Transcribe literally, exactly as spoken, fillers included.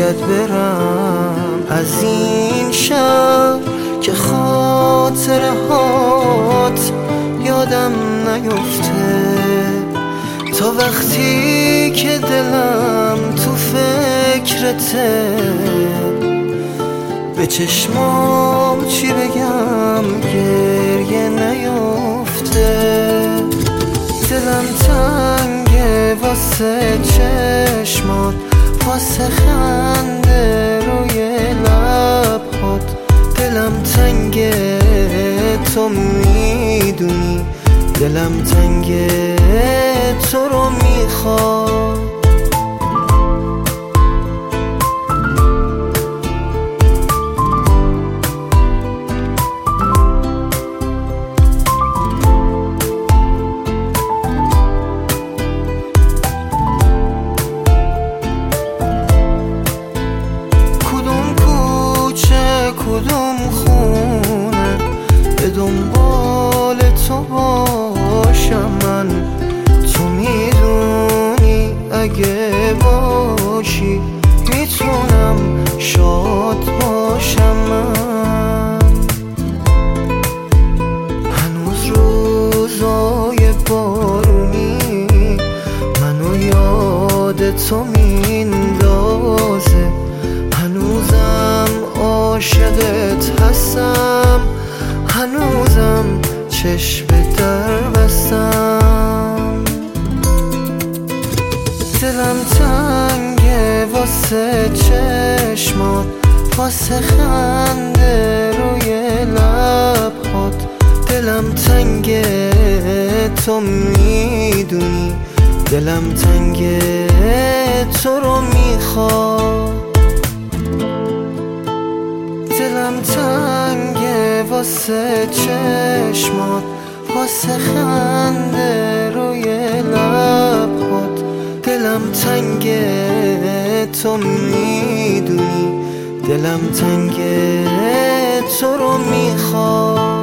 باید برم از این شهر که خاطره هات یادم نیفته، تا وقتی که دلم تو فکرته. به چشمام چی بگم گریه نیفته، دلم تنگه واسه چشمات، واسه خنده روی لبات. دلم تنگه تو میدونی، دلم تنگه تو رو میخواد. کدوم خونه به دنبال تو باشم من، تو میدونی اگه باشی میتونم شاد باشم من. هنوز روزای بارونی منو یاد تو میندازه، هنوزم عاشقت هستم، هنوزم چشم در بستم. دلم تنگه واسه چشمات، واسه خنده روی لبات. دلم تنگه تو میدونی، دلم تنگه تو رو میخواد. دلم تنگه واسه چشمات، واسه خنده روی لبات. دلم تنگه تو میدونی، دلم تنگه تو رو میخواد.